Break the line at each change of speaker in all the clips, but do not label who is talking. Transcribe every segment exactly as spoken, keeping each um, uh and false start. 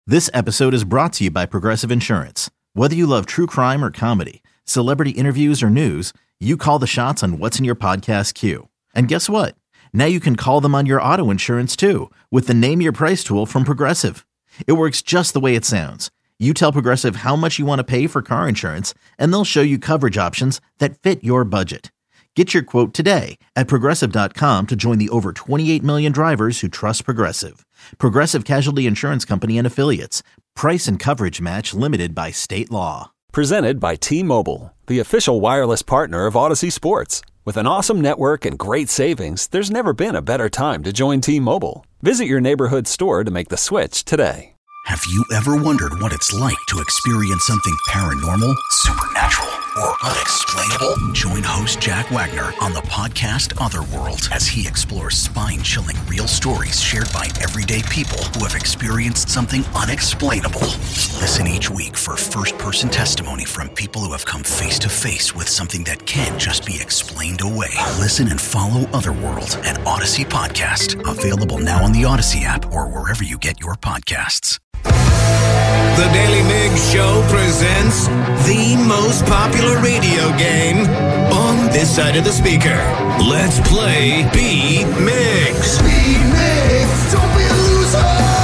This episode is brought to you by Progressive Insurance. Whether you love true crime or comedy, celebrity interviews or news, you call the shots on what's in your podcast queue. And guess what? Now you can call them on your auto insurance too with the Name Your Price tool from Progressive. It works just the way it sounds. You tell Progressive how much you want to pay for car insurance, and they'll show you coverage options that fit your budget. Get your quote today at Progressive dot com to join the over twenty-eight million drivers who trust Progressive. Progressive Casualty Insurance Company and Affiliates. Price and coverage match limited by state law.
Presented by T-Mobile, the official wireless partner of Odyssey Sports. With an awesome network and great savings, there's never been a better time to join T-Mobile. Visit your neighborhood store to make the switch today.
Have you ever wondered what it's like to experience something paranormal, supernatural, or unexplainable? Join host Jack Wagner on the podcast Otherworld as he explores spine-chilling real stories shared by everyday people who have experienced something unexplainable. Listen each week for first-person testimony from people who have come face-to-face with something that can't just be explained away. Listen and follow Otherworld, an Odyssey podcast. Available now on the Odyssey app or wherever you get your podcasts.
The Daily Migs Show presents the most popular radio game on this side of the speaker. Let's play Beat Migs. Beat Migs, don't be a loser.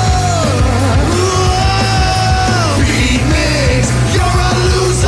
Whoa! Beat Migs, you're a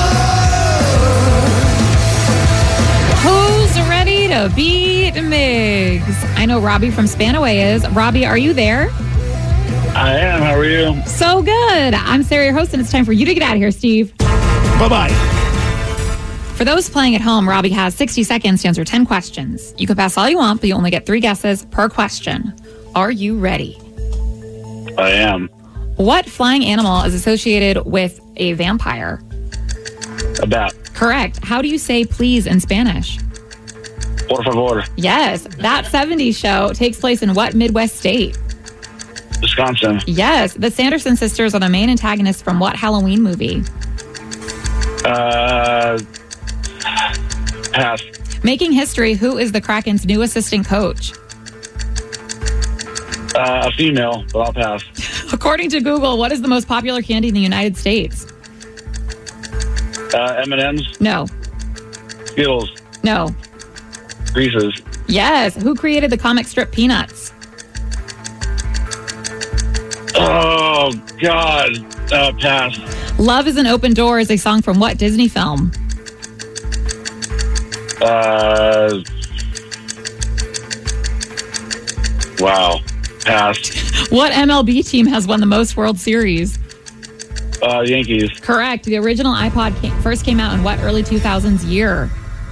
loser.
Who's ready to beat Migs? I know Robbie from Spanaway is. Robbie, are you there?
I am. How are you?
So good. I'm Sarah, your host, and it's time for you to get out of here, Steve.
Bye-bye.
For those playing at home, Robbie has sixty seconds to answer ten questions. You can pass all you want, but you only get three guesses per question. Are you ready?
I am.
What flying animal is associated with a vampire?
A bat.
Correct. How do you say please in Spanish?
Por favor.
Yes. That seventies show takes place in what Midwest state?
Wisconsin.
Yes. The Sanderson sisters are the main antagonists from what Halloween movie?
Uh, pass.
Making history, who is the Kraken's new assistant coach?
Uh, a female, but I'll pass.
According to Google, what is the most popular candy in the United States?
Uh, M and M's.
No.
Skittles.
No.
Reese's.
Yes. Who created the comic strip Peanuts?
Oh, God. Uh, pass.
Love is an Open Door is a song from what Disney film?
Uh, wow. Pass.
What M L B team has won the most World Series?
Uh, Yankees.
Correct. The original iPod came, first came out in what early two thousands year?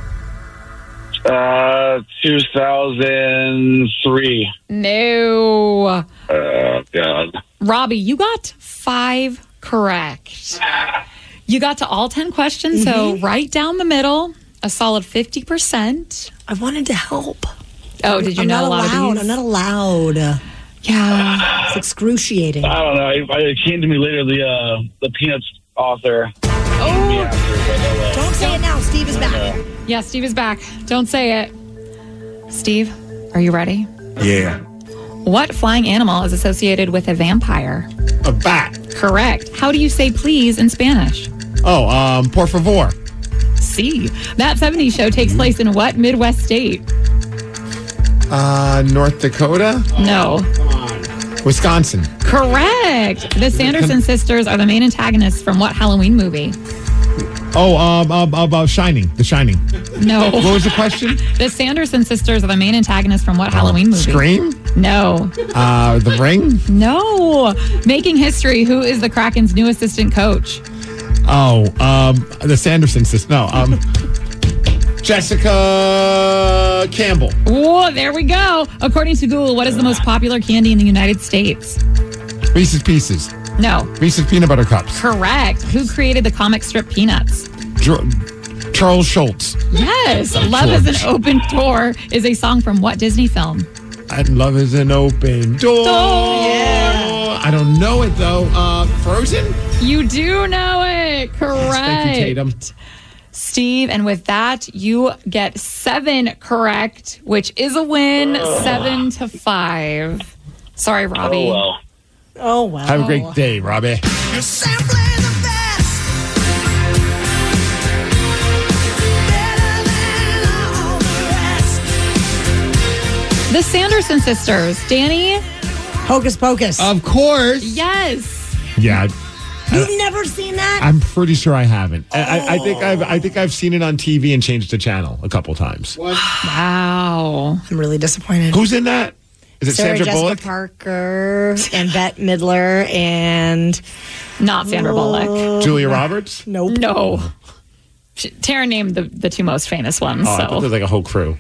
Uh, two thousand three.
No.
Oh, God.
Robbie, you got five correct. You got to all ten questions, mm-hmm. So right down the middle, a solid fifty percent.
I wanted to help.
Oh, did you
I'm
know
not
a lot
allowed.
of these?
I'm not allowed.
Yeah.
It's excruciating.
I don't know. It, it came to me later, the, uh, the Peanuts author.
Oh.
After,
Don't say it now. Steve is back.
Yeah, Steve is back. Don't say it. Steve, are you ready?
Yeah.
What flying animal is associated with a vampire?
A bat.
Correct. How do you say please in Spanish?
Oh, um, por favor.
See. That seventies show takes place in what Midwest state?
Uh, North Dakota?
No.
Wisconsin.
Correct. The Sanderson sisters are the main antagonists from what Halloween movie?
Oh, um, um, about Shining. The Shining.
No.
What was the question?
The Sanderson sisters are the main antagonists from what Halloween movie?
Scream?
No.
Uh, The Ring?
No. Making history, who is the Kraken's new assistant coach?
Oh, um, the Sanderson sisters. No, um, Jessica Campbell.
Oh, there we go. According to Google, what is the most popular candy in the United States?
Reese's Pieces.
No.
Reese's Peanut Butter Cups.
Correct. Who created the comic strip Peanuts?
Dr- Charles Schultz.
Yes. Love is an Open Door is a song from what Disney film?
And Love is an Open Door.
Door. Yeah.
I don't know it, though. Uh, Frozen?
You do know it. Correct.
Thank you, Tatum.
Steve, and with that, you get seven correct, which is a win, seven to five. Sorry, Robbie.
Oh, well.
Oh, wow.
Have a great day, Robbie.
You're simply the best. Better than all the rest.
The Sanderson sisters. Danny?
Hocus Pocus.
Of course.
Yes.
Yeah.
You've never seen that?
I'm pretty sure I haven't. I, I, I think I've I think I've seen it on T V and changed the channel a couple times.
Wow.
I'm really disappointed.
Who's in that? Is it
Sarah
Sandra
Jessica
Bullock?
Parker and Bette Midler and
Not Sandra Bullock.
Julia Roberts?
nope.
No. She- Tara named the, the two most famous ones.
Oh, I thought there
so
was like a whole crew.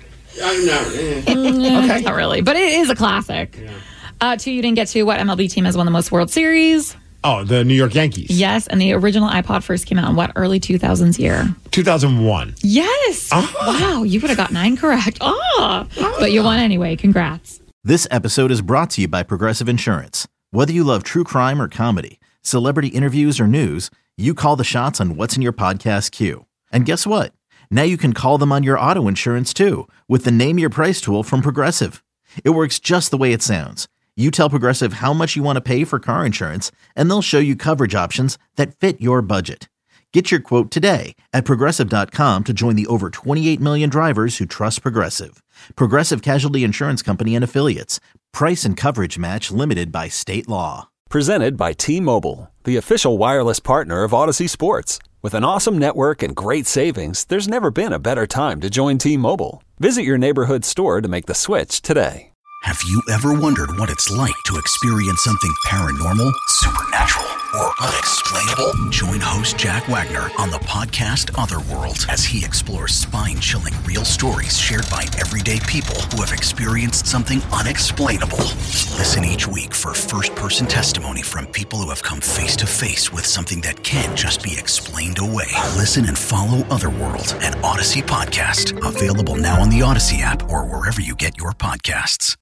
Mm, not really. But it is a classic. Uh, two you didn't get to. What M L B team has won the most World Series?
Oh, the New York Yankees.
Yes. And the original iPod first came out in what early two thousands year?
two thousand one.
Yes. Wow. You would have got nine correct. Oh. But you won anyway. Congrats.
This episode is brought to you by Progressive Insurance. Whether you love true crime or comedy, celebrity interviews or news, you call the shots on what's in your podcast queue. And guess what? Now you can call them on your auto insurance too with the Name Your Price tool from Progressive. It works just the way it sounds. You tell Progressive how much you want to pay for car insurance, and they'll show you coverage options that fit your budget. Get your quote today at Progressive dot com to join the over twenty-eight million drivers who trust Progressive. Progressive Casualty Insurance Company and Affiliates. Price and coverage match limited by state law.
Presented by T-Mobile, the official wireless partner of Odyssey Sports. With an awesome network and great savings, there's never been a better time to join T-Mobile. Visit your neighborhood store to make the switch today.
Have you ever wondered what it's like to experience something paranormal, supernatural, or unexplainable? Join host Jack Wagner on the podcast Otherworld as he explores spine-chilling real stories shared by everyday people who have experienced something unexplainable. Listen each week for first-person testimony from people who have come face-to-face with something that can't just be explained away. Listen and follow Otherworld, an Odyssey podcast, available now on the Odyssey app or wherever you get your podcasts.